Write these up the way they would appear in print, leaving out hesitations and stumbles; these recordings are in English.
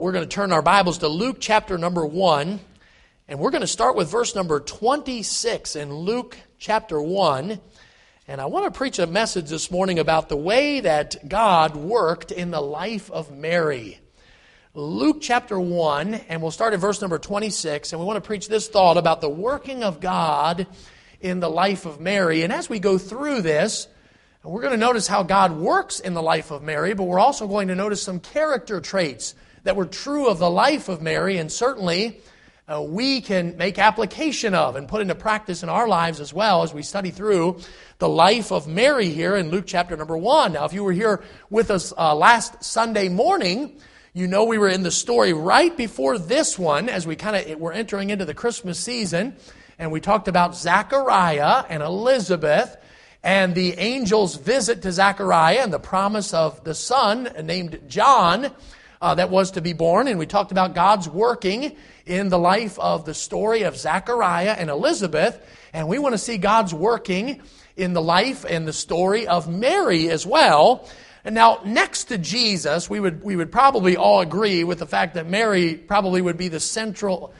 We're going to turn our Bibles to Luke chapter number 1, and we're going to start with verse number 26 in Luke chapter 1. And I want to preach a message this morning about the way that God worked in the life of Mary. Luke chapter 1, and we'll start at verse number 26, and we want to preach this thought about the working of God in the life of Mary. And as we go through this, we're going to notice how God works in the life of Mary, but we're also going to notice some character traits that were true of the life of Mary, and certainly we can make application of and put into practice in our lives as well as we study through the life of Mary here in Luke chapter number 1. Now, if you were here with us last Sunday morning, you know we were in the story right before this one as we were entering into the Christmas season, and we talked about Zachariah and Elizabeth and the angel's visit to Zachariah and the promise of the son named John that was to be born. And we talked about God's working in the life of the story of Zachariah and Elizabeth. And we want to see God's working in the life and the story of Mary as well. And now, next to Jesus, we would probably all agree with the fact that Mary probably would be the central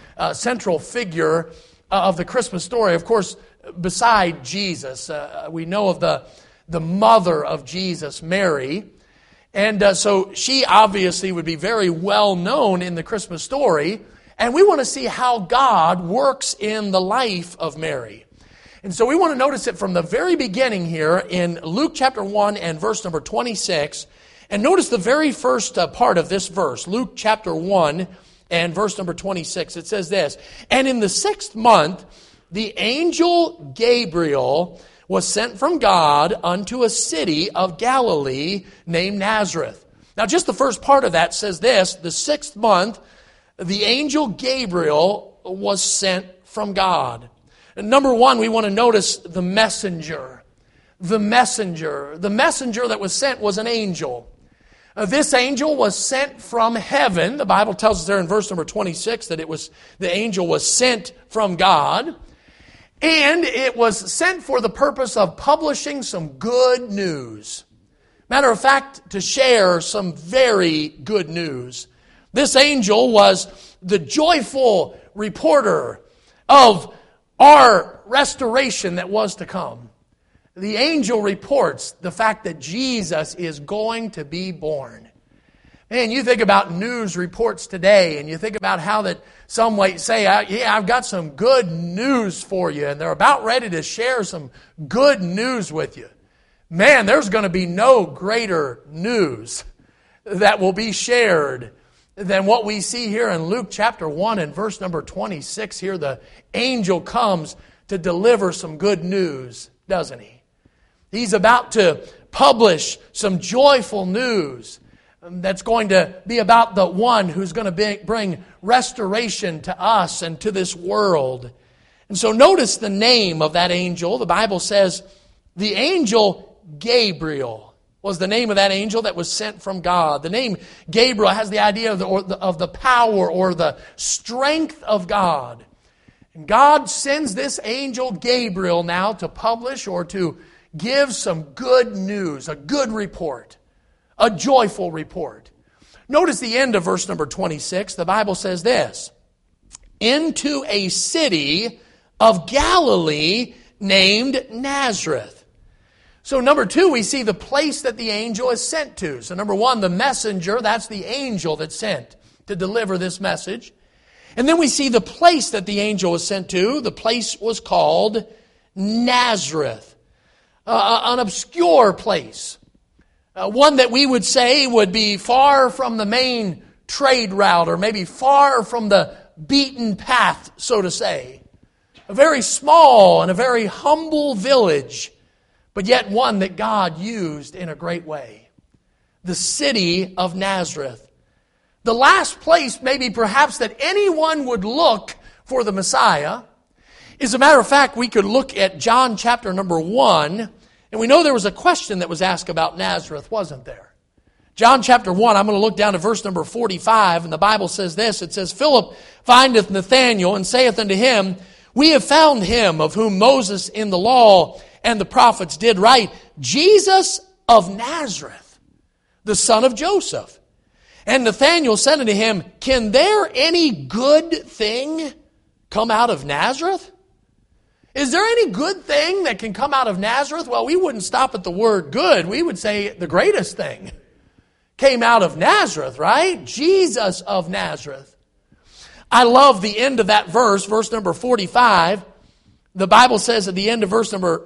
figure of the Christmas story. Of course, beside Jesus, we know of the mother of Jesus, Mary. And so she obviously would be very well known in the Christmas story. And we want to see how God works in the life of Mary. And so we want to notice it from the very beginning here in Luke chapter 1 and verse number 26. And notice the very first part of this verse, Luke chapter 1 and verse number 26. It says this, "And in the 6th month, the angel Gabriel was sent from God unto a city of Galilee named Nazareth." Now, just the first part of that says this: the 6th month, the angel Gabriel was sent from God. And number one, we want to notice the messenger. The messenger that was sent was an angel. This angel was sent from heaven. The Bible tells us there in verse number 26 that the angel was sent from God. And it was sent for the purpose of publishing some good news. Matter of fact, to share some very good news. This angel was the joyful reporter of our restoration that was to come. The angel reports the fact that Jesus is going to be born. Man, you think about news reports today, and you think about how that some might say, yeah, I've got some good news for you, and they're about ready to share some good news with you. Man, there's going to be no greater news that will be shared than what we see here in Luke chapter 1 and verse number 26 here. The angel comes to deliver some good news, doesn't he? He's about to publish some joyful news that's going to be about the one who's going to bring restoration to us and to this world. And so notice the name of that angel. The Bible says the angel Gabriel was the name of that angel that was sent from God. The name Gabriel has the idea of the power or the strength of God. And God sends this angel Gabriel now to publish or to give some good news, a good report. A joyful report. Notice the end of verse number 26. The Bible says this: into a city of Galilee named Nazareth. So number two, we see the place that the angel is sent to. So number one, the messenger, that's the angel that's sent to deliver this message. And then we see the place that the angel was sent to. The place was called Nazareth. An obscure place. One that we would say would be far from the main trade route, or maybe far from the beaten path, so to say. A very small and a very humble village, but yet one that God used in a great way. The city of Nazareth. The last place maybe perhaps that anyone would look for the Messiah. As a matter of fact, we could look at John chapter number 1, and we know there was a question that was asked about Nazareth, wasn't there? John chapter 1, I'm going to look down to verse number 45, and the Bible says this. It says, "Philip findeth Nathanael, and saith unto him, We have found him of whom Moses in the law and the prophets did write, Jesus of Nazareth, the son of Joseph. And Nathanael said unto him, Can there any good thing come out of Nazareth? Is there any good thing that can come out of Nazareth? Well, we wouldn't stop at the word good. We would say the greatest thing came out of Nazareth, right? Jesus of Nazareth. I love the end of that verse number 45. The Bible says at the end of verse number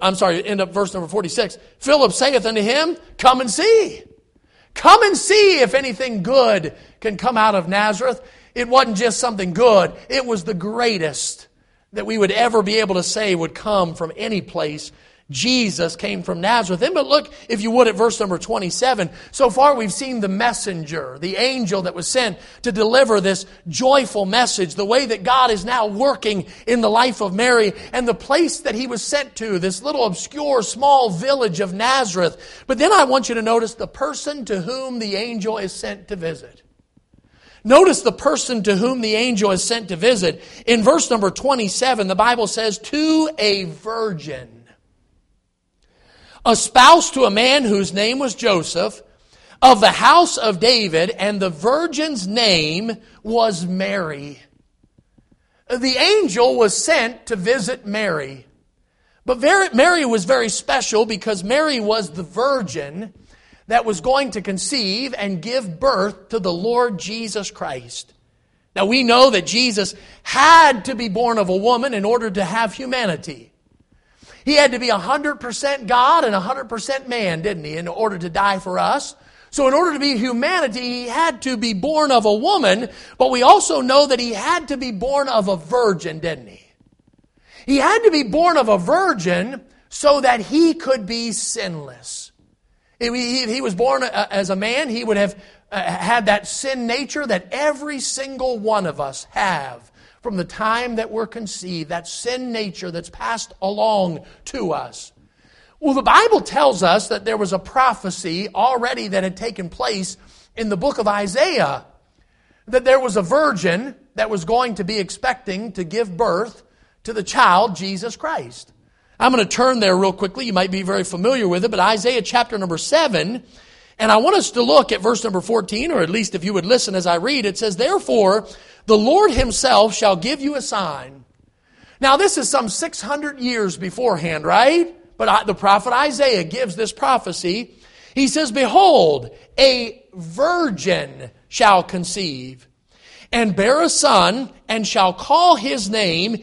46, Philip saith unto him, Come and see. Come and see if anything good can come out of Nazareth. It wasn't just something good. It was the greatest that we would ever be able to say would come from any place. Jesus came from Nazareth. And but look, if you would, at verse number 27. So far we've seen the messenger, the angel that was sent to deliver this joyful message, the way that God is now working in the life of Mary, and the place that he was sent to, this little obscure small village of Nazareth. But then I want you to notice the person to whom the angel is sent to visit. Notice the person to whom the angel is sent to visit. In verse number 27, the Bible says, To a virgin, espoused to a man whose name was Joseph, of the house of David, and the virgin's name was Mary. The angel was sent to visit Mary. But Mary was very special because Mary was the virgin that was going to conceive and give birth to the Lord Jesus Christ. Now we know that Jesus had to be born of a woman in order to have humanity. He had to be 100% God and 100% man, didn't he, in order to die for us. So in order to be humanity, he had to be born of a woman, but we also know that he had to be born of a virgin, didn't he? He had to be born of a virgin so that he could be sinless. If he was born as a man, he would have had that sin nature that every single one of us have. From the time that we're conceived, that sin nature that's passed along to us. Well, the Bible tells us that there was a prophecy already that had taken place in the book of Isaiah, that there was a virgin that was going to be expecting to give birth to the child, Jesus Christ. I'm going to turn there real quickly. You might be very familiar with it, but Isaiah chapter number 7, and I want us to look at verse number 14, or at least if you would listen as I read, it says, Therefore, the Lord himself shall give you a sign. Now this is some 600 years beforehand, right? But the prophet Isaiah gives this prophecy. He says, Behold, a virgin shall conceive, and bear a son, and shall call his name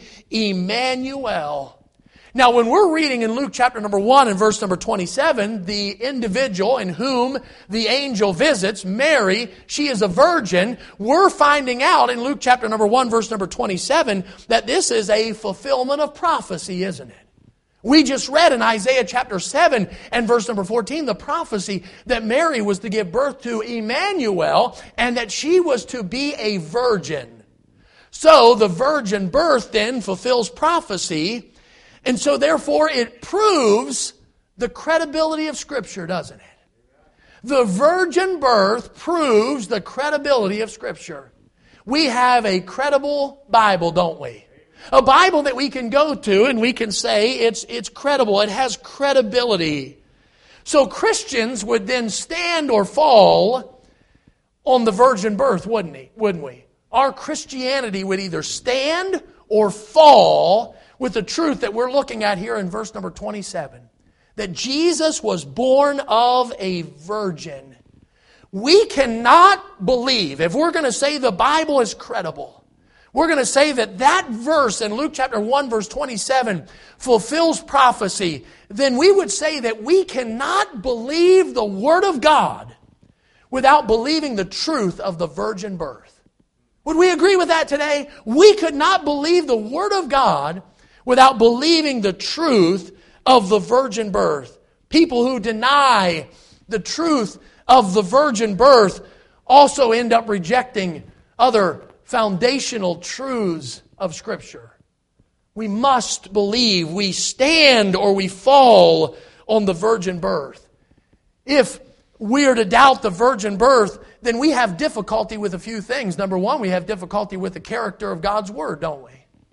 Emmanuel. Now, when we're reading in Luke chapter number 1 and verse number 27, the individual in whom the angel visits, Mary, she is a virgin, we're finding out in Luke chapter number 1, verse number 27, that this is a fulfillment of prophecy, isn't it? We just read in Isaiah chapter 7 and verse number 14, the prophecy that Mary was to give birth to Emmanuel, and that she was to be a virgin. So, the virgin birth then fulfills prophecy. And so therefore it proves the credibility of Scripture, doesn't it? The virgin birth proves the credibility of Scripture. We have a credible Bible, don't we? A Bible that we can go to and we can say it's credible. It has credibility. So Christians would then stand or fall on the virgin birth, wouldn't we? Our Christianity would either stand or fall with the truth that we're looking at here in verse number 27. That Jesus was born of a virgin. We cannot believe, if we're going to say the Bible is credible, we're going to say that that verse in Luke chapter 1 verse 27 fulfills prophecy, then we would say that we cannot believe the Word of God without believing the truth of the virgin birth. Would we agree with that today? We could not believe the Word of God without believing the truth of the virgin birth. People who deny the truth of the virgin birth also end up rejecting other foundational truths of Scripture. We must believe. We stand or we fall on the virgin birth. If we are to doubt the virgin birth, then we have difficulty with a few things. Number one, we have difficulty with the character of God's Word, don't we?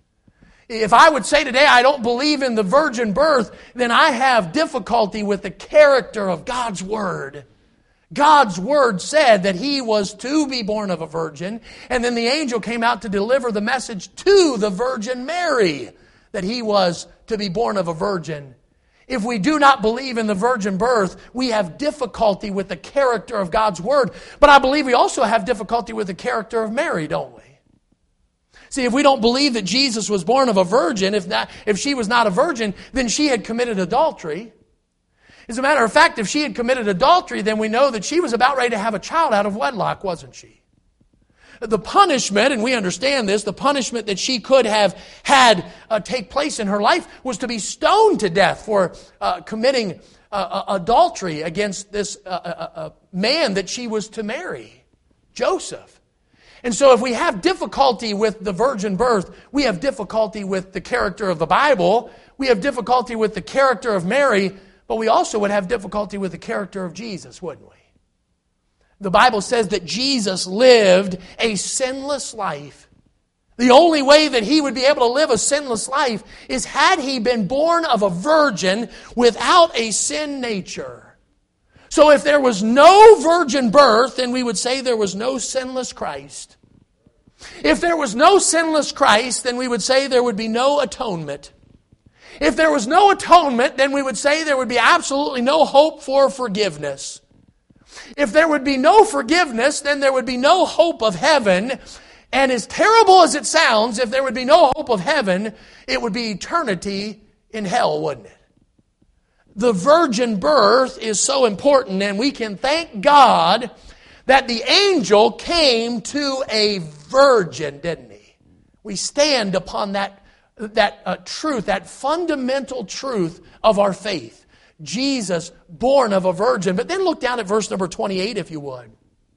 If I would say today I don't believe in the virgin birth, then I have difficulty with the character of God's Word. God's word said that he was to be born of a virgin, and then the angel came out to deliver the message to the Virgin Mary that he was to be born of a virgin. If we do not believe in the virgin birth, we have difficulty with the character of God's word. But I believe we also have difficulty with the character of Mary, don't we? See, if we don't believe that Jesus was born of a virgin, if she was not a virgin, then she had committed adultery. As a matter of fact, if she had committed adultery, then we know that she was about ready to have a child out of wedlock, wasn't she? The punishment, and we understand this, the punishment that she could have had take place in her life was to be stoned to death for committing adultery against this man that she was to marry, Joseph. And so if we have difficulty with the virgin birth, we have difficulty with the character of the Bible, we have difficulty with the character of Mary, but we also would have difficulty with the character of Jesus, wouldn't we? The Bible says that Jesus lived a sinless life. The only way that he would be able to live a sinless life is had he been born of a virgin without a sin nature. So if there was no virgin birth, then we would say there was no sinless Christ. If there was no sinless Christ, then we would say there would be no atonement. If there was no atonement, then we would say there would be absolutely no hope for forgiveness. If there would be no forgiveness, then there would be no hope of heaven. And as terrible as it sounds, if there would be no hope of heaven, it would be eternity in hell, wouldn't it? The virgin birth is so important, and we can thank God that the angel came to a virgin, didn't he? We stand upon that truth, that fundamental truth of our faith. Jesus, born of a virgin. But then look down at verse number 28, if you would.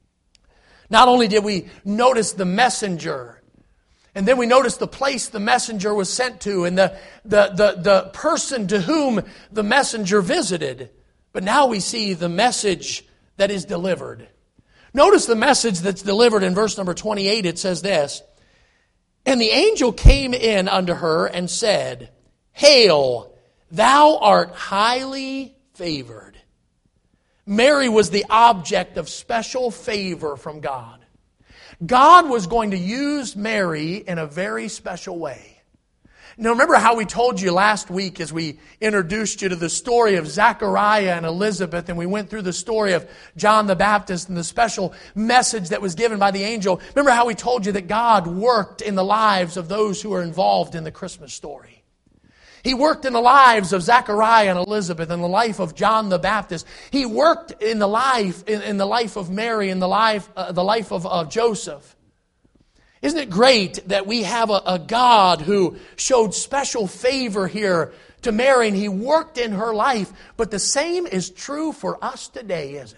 Not only did we notice the messenger, and then we noticed the place the messenger was sent to, and the person to whom the messenger visited, but now we see the message that is delivered. Notice the message that's delivered in verse number 28. It says this, "And the angel came in unto her and said, Hail, thou art highly favored." Mary was the object of special favor from God. God was going to use Mary in a very special way. Now remember how we told you last week as we introduced you to the story of Zechariah and Elizabeth, and we went through the story of John the Baptist and the special message that was given by the angel. Remember how we told you that God worked in the lives of those who are involved in the Christmas story. He worked in the lives of Zechariah and Elizabeth, in the life of John the Baptist. He worked in the life of Mary, in the life of Joseph. Isn't it great that we have a God who showed special favor here to Mary, and He worked in her life? But the same is true for us today, isn't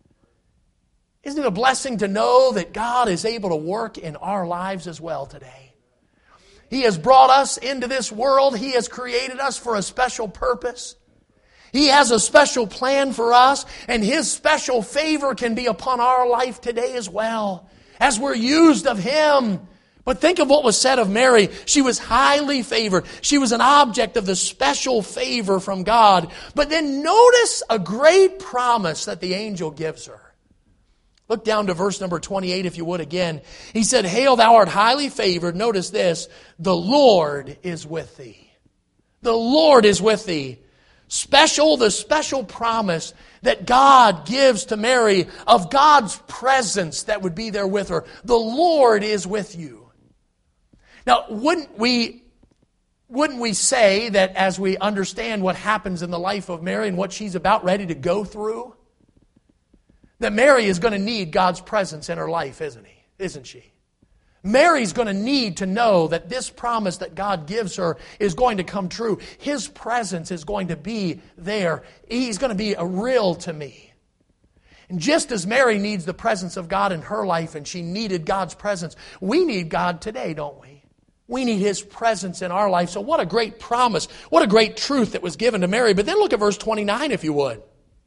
it? Isn't it a blessing to know that God is able to work in our lives as well today? He has brought us into this world. He has created us for a special purpose. He has a special plan for us, and His special favor can be upon our life today as well, as we're used of Him. But think of what was said of Mary. She was highly favored. She was an object of the special favor from God. But then notice a great promise that the angel gives her. Look down to verse number 28, if you would, again. He said, Hail, thou art highly favored. Notice this. The Lord is with thee. The Lord is with thee. The special promise that God gives to Mary of God's presence that would be there with her. The Lord is with you. Now, wouldn't we say that as we understand what happens in the life of Mary and what she's about ready to go through, that Mary is going to need God's presence in her life, isn't she? Mary's going to need to know that this promise that God gives her is going to come true. His presence is going to be there. He's going to be real to me. And just as Mary needs the presence of God in her life, and she needed God's presence, we need God today, don't we? We need His presence in our life. So what a great promise. What a great truth that was given to Mary. But then look at verse 29, if you would.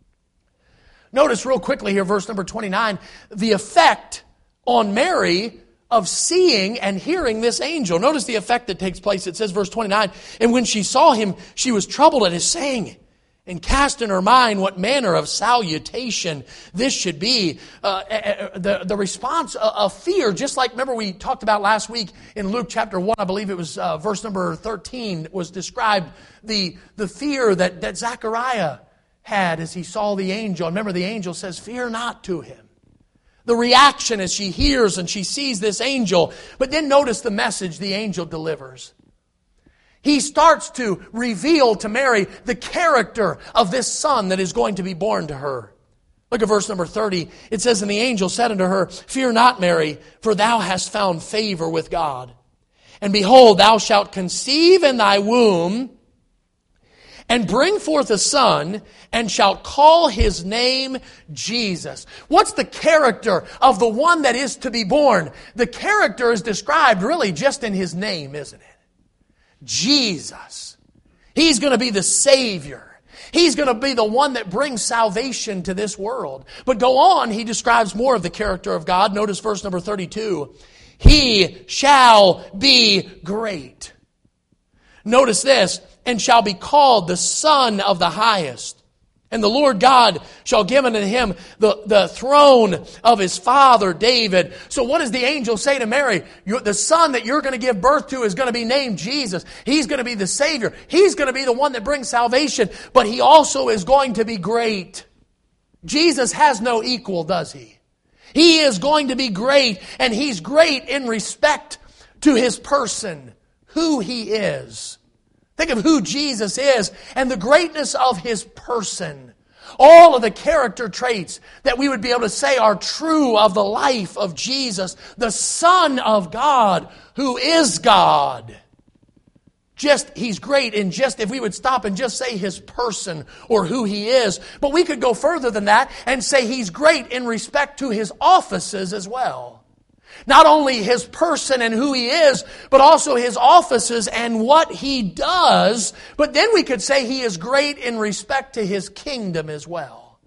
Notice real quickly here, verse number 29, the effect on Mary of seeing and hearing this angel. Notice the effect that takes place. It says, verse 29, and when she saw him, she was troubled at his saying, and cast in her mind what manner of salutation this should be. The response of fear, just like, remember we talked about last week in Luke chapter 1, I believe it was verse number 13, was described the fear that Zechariah had as he saw the angel. Remember, the angel says, "Fear not," to him. The reaction as she hears and she sees this angel. But then notice the message the angel delivers. He starts to reveal to Mary the character of this son that is going to be born to her. Look at verse number 30. It says, "And the angel said unto her, Fear not, Mary, for thou hast found favor with God. And behold, thou shalt conceive in thy womb, and bring forth a son, and shalt call his name Jesus." What's the character of the one that is to be born? The character is described really just in his name, isn't it? Jesus. He's going to be the Savior. He's going to be the one that brings salvation to this world. But go on, he describes more of the character of God. Notice verse number 32. "He shall be great." Notice this, "and shall be called the Son of the Highest. And the Lord God shall give unto him the throne of his father David." So what does the angel say to Mary? The son that you're going to give birth to is going to be named Jesus. He's going to be the Savior. He's going to be the one that brings salvation. But he also is going to be great. Jesus has no equal, does he? He is going to be great. And he's great in respect to his person, who he is. Think of who Jesus is and the greatness of his person. All of the character traits that we would be able to say are true of the life of Jesus, the Son of God, who is God. He's great in just, if we would stop and just say his person or who he is. But we could go further than that and say he's great in respect to his offices as well. Not only his person and who he is, but also his offices and what he does. But then we could say he is great in respect to his kingdom as well.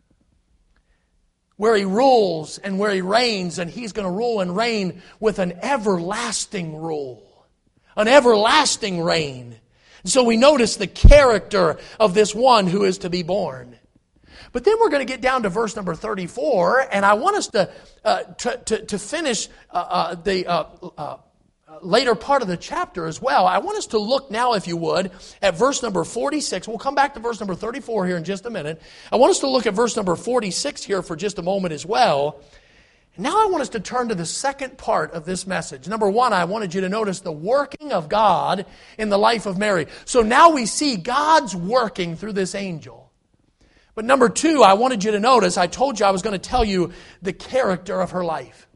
Where he rules and where he reigns, and he's going to rule and reign with an everlasting rule. An everlasting reign. And so we notice the character of this one who is to be born. But then we're going to get down to verse number 34, and I want us to finish the later part of the chapter as well. I want us to look now, if you would, at verse number 46. We'll come back to verse number 34 here in just a minute. I want us to look at verse number 46 here for just a moment as well. And now I want us to turn to the second part of this message. Number one, I wanted you to notice the working of God in the life of Mary. So now we see God's working through this angel. But number two, I wanted you to notice, I told you I was going to tell you the character of her life.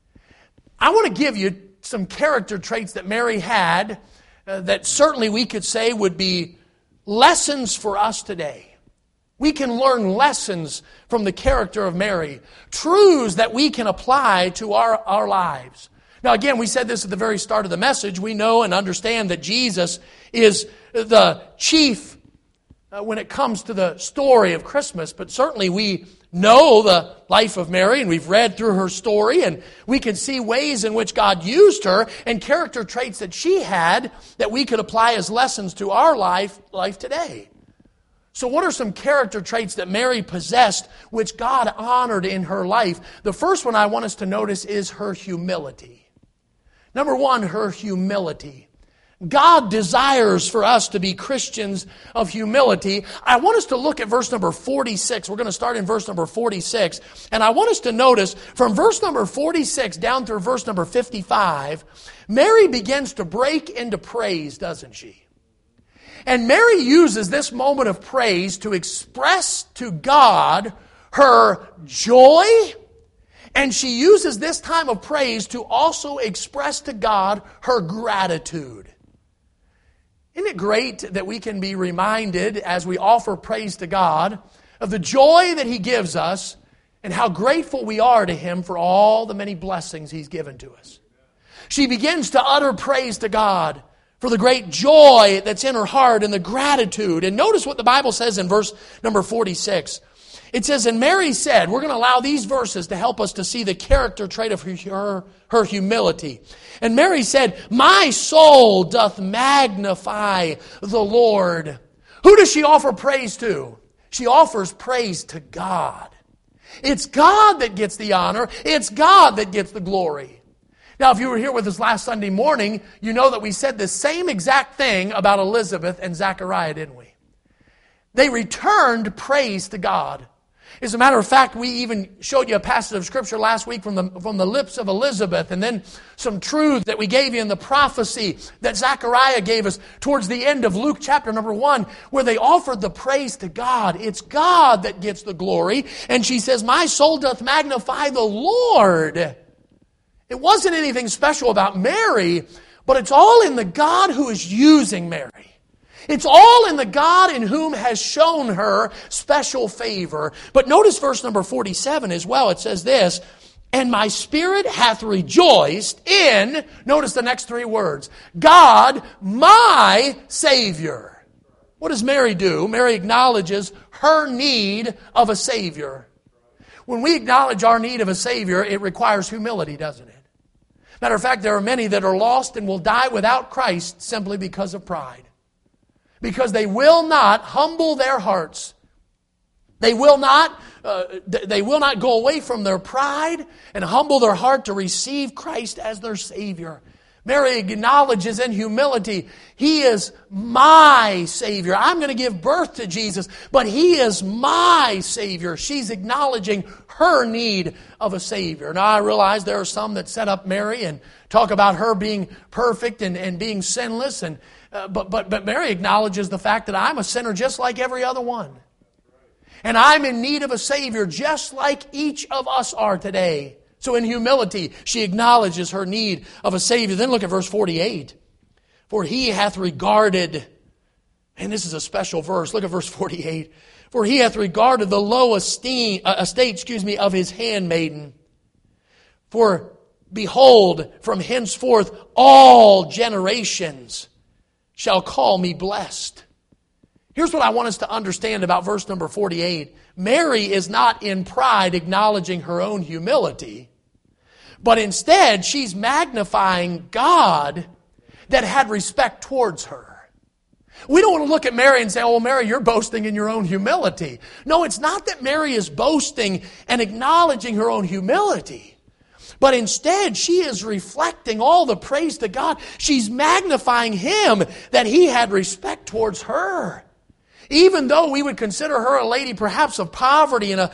I want to give you some character traits that Mary had that certainly we could say would be lessons for us today. We can learn lessons from the character of Mary, truths that we can apply to our lives. Now again, we said this at the very start of the message. We know and understand that Jesus is the chief when it comes to the story of Christmas, but certainly we know the life of Mary and we've read through her story and we can see ways in which God used her and character traits that she had that we could apply as lessons to our life today. So what are some character traits that Mary possessed which God honored in her life? The first one I want us to notice is her humility. Number one, her humility. God desires for us to be Christians of humility. I want us to look at verse number 46. We're going to start in verse number 46. And I want us to notice from verse number 46 down through verse number 55, Mary begins to break into praise, doesn't she? And Mary uses this moment of praise to express to God her joy. And she uses this time of praise to also express to God her gratitude. Isn't it great that we can be reminded as we offer praise to God of the joy that He gives us and how grateful we are to Him for all the many blessings He's given to us. She begins to utter praise to God for the great joy that's in her heart and the gratitude. And notice what the Bible says in verse number 46. It says, "And Mary said," we're going to allow these verses to help us to see the character trait of her humility. "And Mary said, My soul doth magnify the Lord. Who does she offer praise to? She offers praise to God. It's God that gets the honor. It's God that gets the glory. Now, if you were here with us last Sunday morning, you know that we said the same exact thing about Elizabeth and Zechariah, didn't we? They returned praise to God. As a matter of fact, we even showed you a passage of Scripture last week from the lips of Elizabeth, and then some truth that we gave you in the prophecy that Zechariah gave us towards the end of Luke chapter number 1, where they offered the praise to God. It's God that gets the glory. And she says, my soul doth magnify the Lord. It wasn't anything special about Mary, but it's all in the God who is using Mary. It's all in the God in whom has shown her special favor. But notice verse number 47 as well. It says this, and my spirit hath rejoiced in, notice the next three words, God, my Savior. What does Mary do? Mary acknowledges her need of a Savior. When we acknowledge our need of a Savior, it requires humility, doesn't it? Matter of fact, there are many that are lost and will die without Christ simply because of pride. Because they will not humble their hearts. They will not go away from their pride and humble their heart to receive Christ as their Savior. Mary acknowledges in humility, He is my Savior. I'm going to give birth to Jesus, but He is my Savior. She's acknowledging her need of a Savior. Now, I realize there are some that set up Mary and talk about her being perfect and being sinless, but Mary acknowledges the fact that I'm a sinner just like every other one. And I'm in need of a Savior just like each of us are today. So in humility, she acknowledges her need of a Savior. Then look at verse 48. For He hath regarded, and this is a special verse, look at verse 48. For He hath regarded the low estate of His handmaiden. For behold, from henceforth all generations shall call me blessed. Here's what I want us to understand about verse number 48. Mary is not in pride acknowledging her own humility, but instead she's magnifying God that had respect towards her. We don't want to look at Mary and say, oh, Mary, you're boasting in your own humility. No, it's not that Mary is boasting and acknowledging her own humility. But instead, she is reflecting all the praise to God. She's magnifying Him that He had respect towards her. Even though we would consider her a lady perhaps of poverty and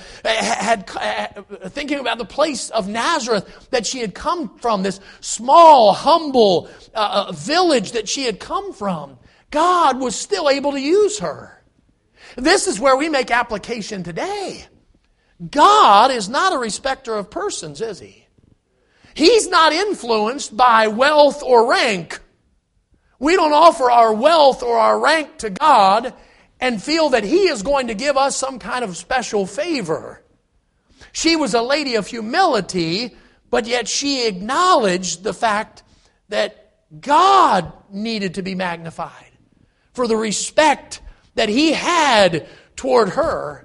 thinking about the place of Nazareth that she had come from, this small, humble village that she had come from, God was still able to use her. This is where we make application today. God is not a respecter of persons, is He? He's not influenced by wealth or rank. We don't offer our wealth or our rank to God and feel that He is going to give us some kind of special favor. She was a lady of humility, but yet she acknowledged the fact that God needed to be magnified for the respect that He had toward her.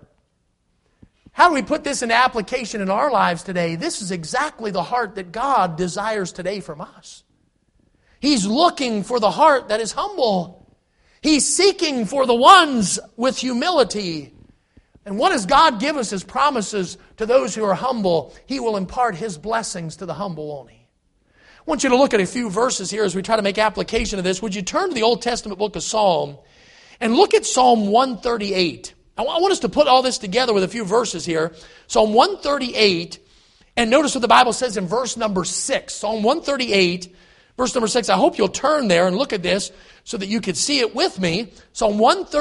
How do we put this into application in our lives today? This is exactly the heart that God desires today from us. He's looking for the heart that is humble. He's seeking for the ones with humility. And what does God give us as promises to those who are humble? He will impart His blessings to the humble, won't He? I want you to look at a few verses here as we try to make application of this. Would you turn to the Old Testament book of Psalm and look at Psalm 138. I want us to put all this together with a few verses here. Psalm 138, and notice what the Bible says in verse number 6. Psalm 138, verse number 6. I hope you'll turn there and look at this so that you could see it with me. Psalm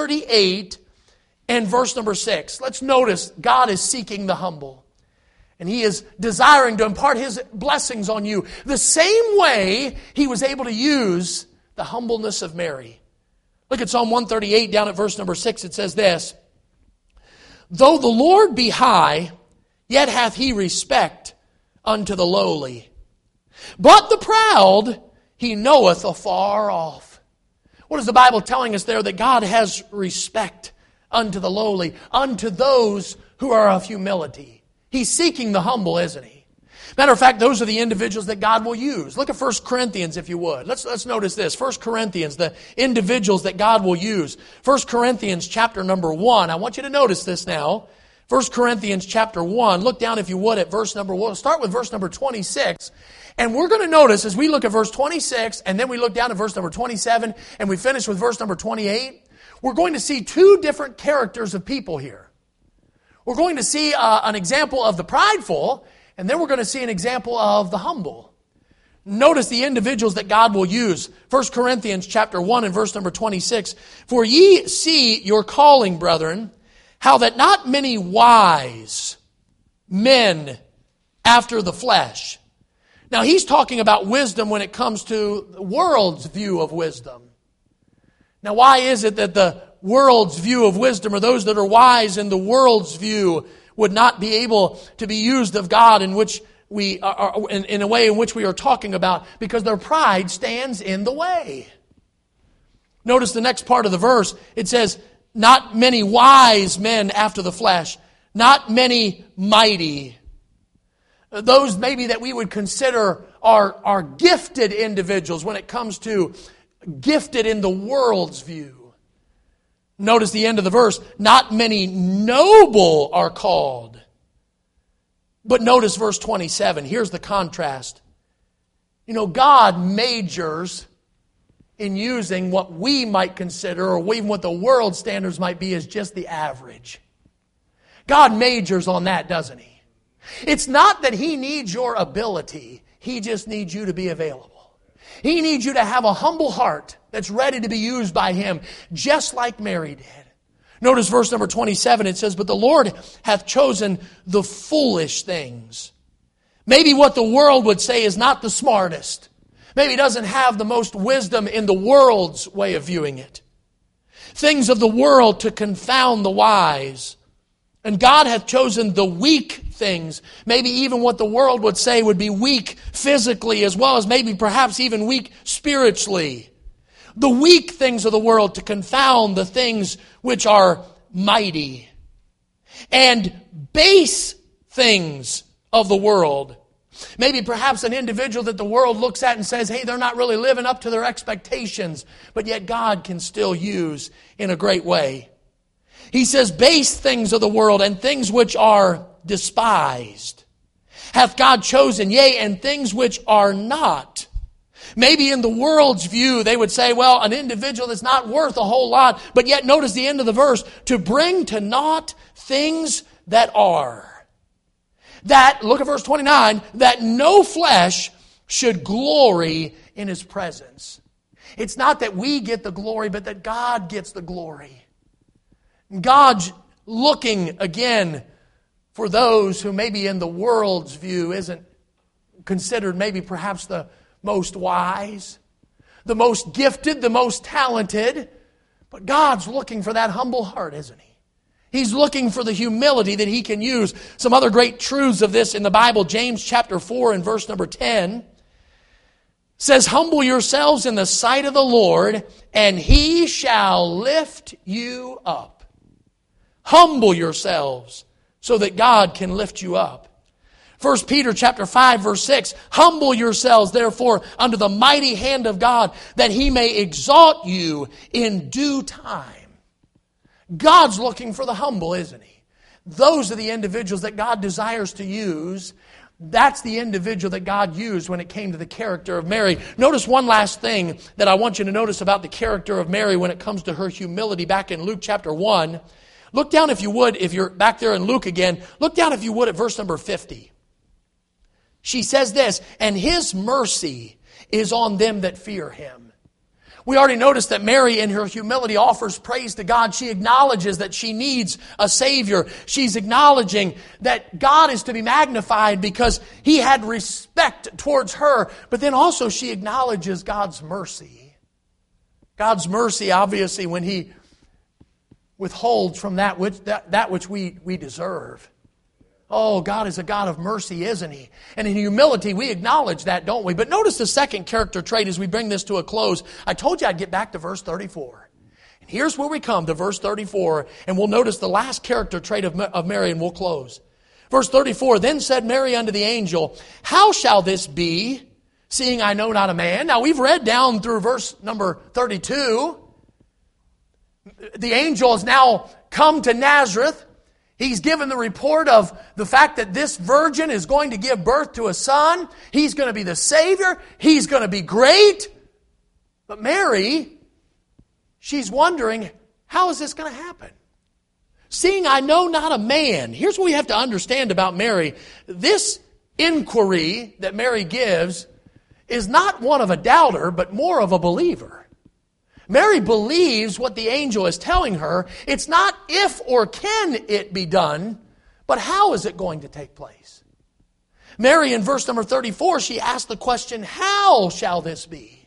138 and verse number 6. Let's notice God is seeking the humble. And He is desiring to impart His blessings on you the same way He was able to use the humbleness of Mary. Look at Psalm 138 down at verse number 6. It says this. Though the Lord be high, yet hath He respect unto the lowly. But the proud He knoweth afar off. What is the Bible telling us there? That God has respect unto the lowly, unto those who are of humility. He's seeking the humble, isn't He? Matter of fact, those are the individuals that God will use. Look at 1 Corinthians, if you would. Let's notice this. 1 Corinthians, the individuals that God will use. 1 Corinthians chapter number 1. I want you to notice this now. 1 Corinthians chapter 1. Look down, if you would, at verse number 1. Start with verse number 26. And we're going to notice as we look at verse 26, and then we look down at verse number 27, and we finish with verse number 28, we're going to see two different characters of people here. We're going to see an example of the prideful, and then we're going to see an example of the humble. Notice the individuals that God will use. 1 Corinthians chapter 1 and verse number 26. For ye see your calling, brethren, how that not many wise men after the flesh. Now he's talking about wisdom when it comes to the world's view of wisdom. Now why is it that the world's view of wisdom, or those that are wise in the world's view, would not be able to be used of God in which we are, in a way in which we are talking about? Because their pride stands in the way. Notice the next part of the verse. It says, not many wise men after the flesh, not many mighty. Those maybe that we would consider are gifted individuals when it comes to gifted in the world's view. Notice the end of the verse. Not many noble are called. But notice verse 27. Here's the contrast. You know, God majors in using what we might consider, or even what the world standards might be, as just the average. God majors on that, doesn't He? It's not that He needs your ability. He just needs you to be available. He needs you to have a humble heart that's ready to be used by Him, just like Mary did. Notice verse number 27, it says, but the Lord hath chosen the foolish things. Maybe what the world would say is not the smartest. Maybe doesn't have the most wisdom in the world's way of viewing it. Things of the world to confound the wise. And God hath chosen the weak things. Maybe even what the world would say would be weak physically, as well as maybe perhaps even weak spiritually. The weak things of the world to confound the things which are mighty. And base things of the world. Maybe perhaps an individual that the world looks at and says, hey, they're not really living up to their expectations, but yet God can still use in a great way. He says, base things of the world and things which are despised hath God chosen, yea, and things which are not. Maybe in the world's view, they would say, well, an individual that's not worth a whole lot, but yet notice the end of the verse, to bring to naught things that are. That, look at verse 29, that no flesh should glory in His presence. It's not that we get the glory, but that God gets the glory. God's looking again for those who maybe in the world's view isn't considered maybe perhaps the most wise, the most gifted, the most talented. But God's looking for that humble heart, isn't He? He's looking for the humility that He can use. Some other great truths of this in the Bible, James chapter 4 and verse number 10 says, humble yourselves in the sight of the Lord, and He shall lift you up. Humble yourselves so that God can lift you up. 1 Peter chapter 5 verse 6, humble yourselves therefore under the mighty hand of God, that He may exalt you in due time. God's looking for the humble, isn't He? Those are the individuals that God desires to use. That's the individual that God used when it came to the character of Mary. Notice one last thing that I want you to notice about the character of Mary when it comes to her humility back in Luke chapter 1. Look down if you would, if you're back there in Luke again, look down if you would at verse number 50. She says this, and His mercy is on them that fear Him. We already noticed that Mary in her humility offers praise to God. She acknowledges that she needs a Savior. She's acknowledging that God is to be magnified because He had respect towards her. But then also she acknowledges God's mercy. God's mercy, obviously, when He withholds from that which we deserve. Oh, God is a God of mercy, isn't He? And in humility, we acknowledge that, don't we? But notice the second character trait as we bring this to a close. I told you I'd get back to verse 34. And here's where we come to verse 34, and we'll notice the last character trait of Mary, and we'll close. Verse 34, then said Mary unto the angel, how shall this be, seeing I know not a man? Now we've read down through verse number 32. The angel has now come to Nazareth. He's given the report of the fact that this virgin is going to give birth to a son. He's going to be the Savior. He's going to be great. But Mary, she's wondering, how is this going to happen? Seeing I know not a man. Here's what we have to understand about Mary. This inquiry that Mary gives is not one of a doubter, but more of a believer. Mary believes what the angel is telling her. It's not if or can it be done, but how is it going to take place? Mary, in verse number 34, she asked the question, how shall this be?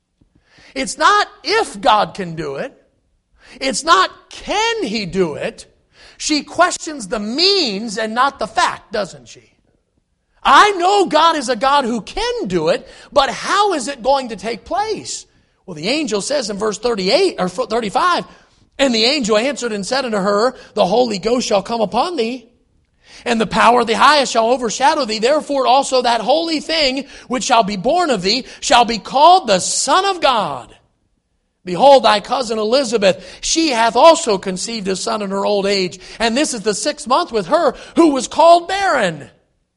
It's not if God can do it. It's not can He do it. She questions the means and not the fact, doesn't she? I know God is a God who can do it, but how is it going to take place? Well, the angel says in verse 38 or 35, and the angel answered and said unto her, the Holy Ghost shall come upon thee, and the power of the highest shall overshadow thee. Therefore also that holy thing which shall be born of thee shall be called the Son of God. Behold, thy cousin Elizabeth, she hath also conceived a son in her old age, and this is the 6th month with her who was called barren.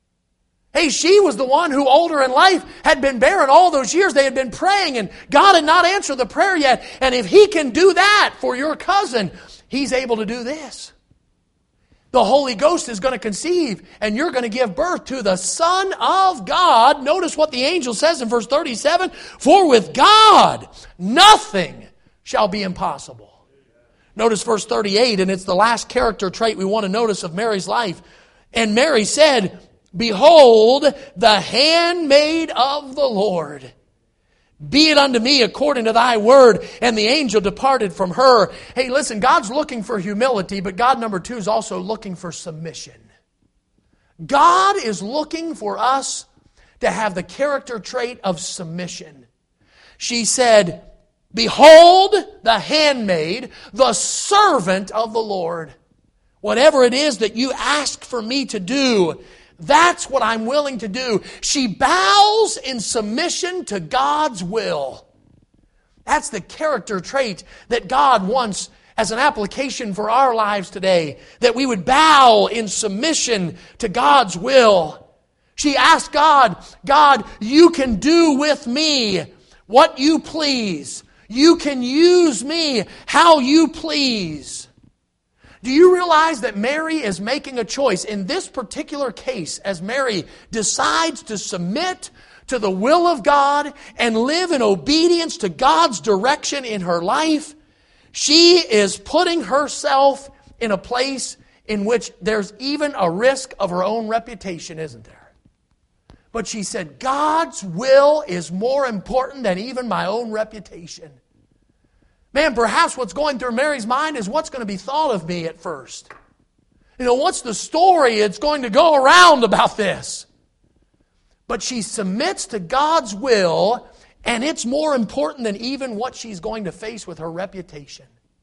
Hey, she was the one who, older in life, had been barren all those years. They had been praying, and God had not answered the prayer yet. And if He can do that for your cousin, He's able to do this. The Holy Ghost is going to conceive, and you're going to give birth to the Son of God. Notice what the angel says in verse 37, for with God nothing shall be impossible. Notice verse 38, and it's the last character trait we want to notice of Mary's life. And Mary said, behold, the handmaid of the Lord. Be it unto me according to thy word. And the angel departed from her. Hey, listen, God's looking for humility, but God, number 2, is also looking for submission. God is looking for us to have the character trait of submission. She said, behold, the handmaid, the servant of the Lord. Whatever it is that you ask for me to do, that's what I'm willing to do. She bows in submission to God's will. That's the character trait that God wants as an application for our lives today. That we would bow in submission to God's will. She asked God, God, you can do with me what you please. You can use me how you please. Do you realize that Mary is making a choice in this particular case as Mary decides to submit to the will of God and live in obedience to God's direction in her life? She is putting herself in a place in which there's even a risk of her own reputation, isn't there? But she said, God's will is more important than even my own reputation. Man, perhaps what's going through Mary's mind is what's going to be thought of me at first. You know, what's the story it's going to go around about this? But she submits to God's will, and it's more important than even what she's going to face with her reputation.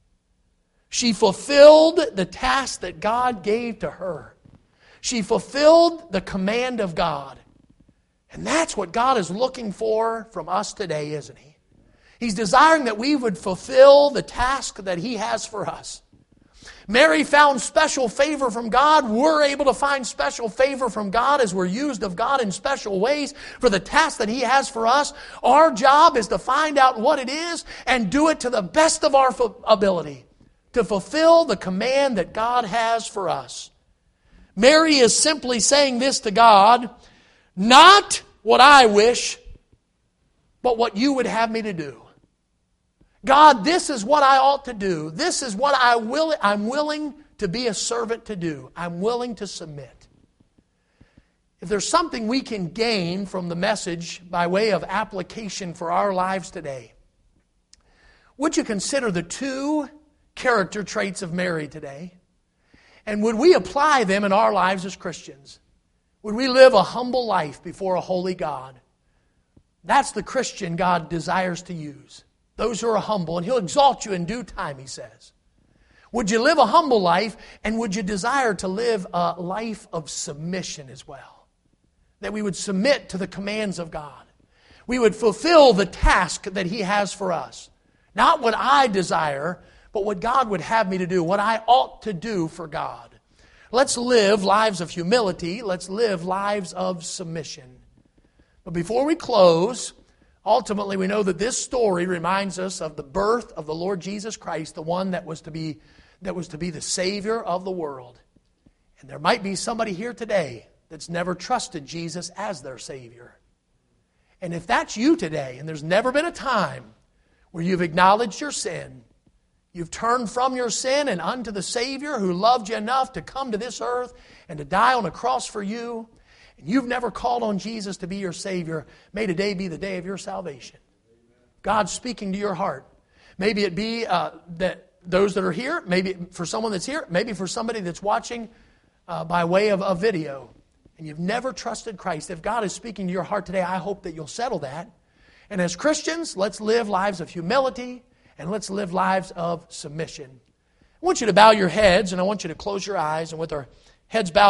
She fulfilled the task that God gave to her. She fulfilled the command of God. And that's what God is looking for from us today, isn't He? He's desiring that we would fulfill the task that He has for us. Mary found special favor from God. We're able to find special favor from God as we're used of God in special ways for the task that He has for us. Our job is to find out what it is and do it to the best of our ability to fulfill the command that God has for us. Mary is simply saying this to God, not what I wish, but what you would have me to do. God, this is what I ought to do. This is what I'm willing to be a servant to do. I'm willing to submit. If there's something we can gain from the message by way of application for our lives today, would you consider the 2 character traits of Mary today? And would we apply them in our lives as Christians? Would we live a humble life before a holy God? That's the Christian God desires to use. Those who are humble, and He'll exalt you in due time, He says. Would you live a humble life, and would you desire to live a life of submission as well? That we would submit to the commands of God. We would fulfill the task that He has for us. Not what I desire, but what God would have me to do, what I ought to do for God. Let's live lives of humility. Let's live lives of submission. But before we close, ultimately we know that this story reminds us of the birth of the Lord Jesus Christ, the one that was to be the Savior of the world. And there might be somebody here today that's never trusted Jesus as their Savior. And if that's you today, and there's never been a time where you've acknowledged your sin, you've turned from your sin and unto the Savior who loved you enough to come to this earth and to die on a cross for you, and you've never called on Jesus to be your Savior, may today be the day of your salvation. God's speaking to your heart. Maybe it be that those that are here, maybe for someone that's here, maybe for somebody that's watching by way of a video, and you've never trusted Christ. If God is speaking to your heart today, I hope that you'll settle that. And as Christians, let's live lives of humility, and let's live lives of submission. I want you to bow your heads, and I want you to close your eyes, and with our heads bowed,